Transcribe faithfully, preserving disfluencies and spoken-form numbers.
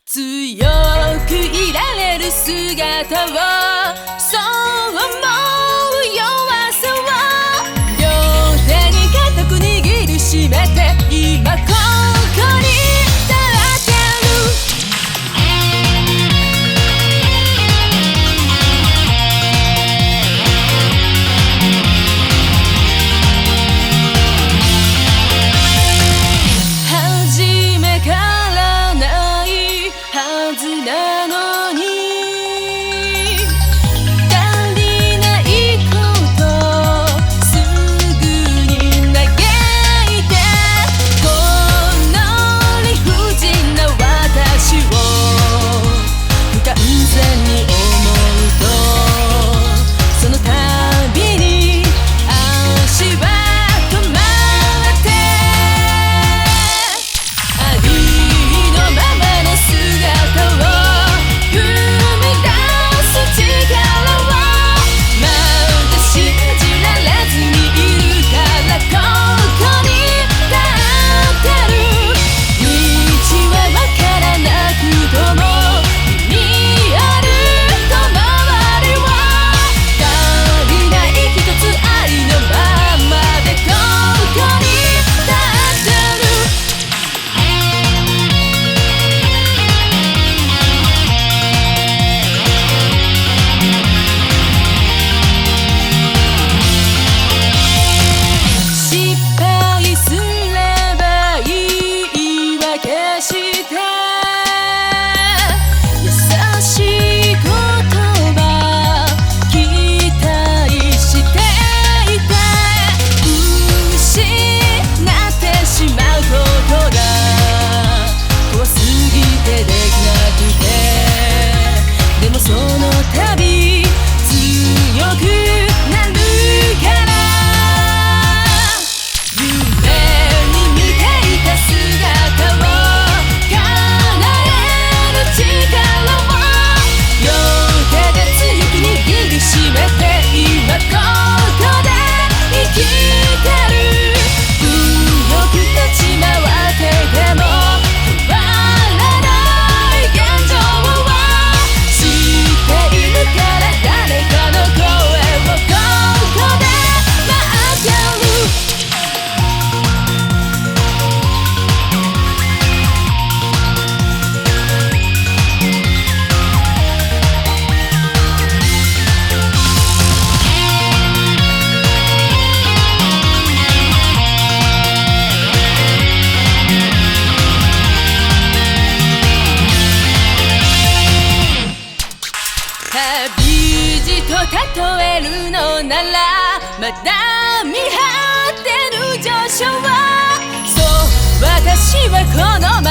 強くいられる姿をそう思う弱さを両手に固く握りしめて今ここに立ってる初めからないはずなのに足りないことすぐに嘆いてこの理不尽な私を不完全に思うとその度に足は止まってありのままの姿を踏み出す力をまだ信じられずにいるからここに立ってる道はわからなくとも君あると周りを足りない一つありのままでここに立ってる失敗すればいい言い訳して優しい言葉期待していて失ってしまうことが怖すぎてできなくてでもその度強くなるから夢に見ていた姿を叶える力を両手で強く握りしめて今ここで生きてる強く立ち回ってても変わらない現状を知っているから誰かの声をここで待ってる旅路と例えるのならまだ見張ってる上昇そう私はこの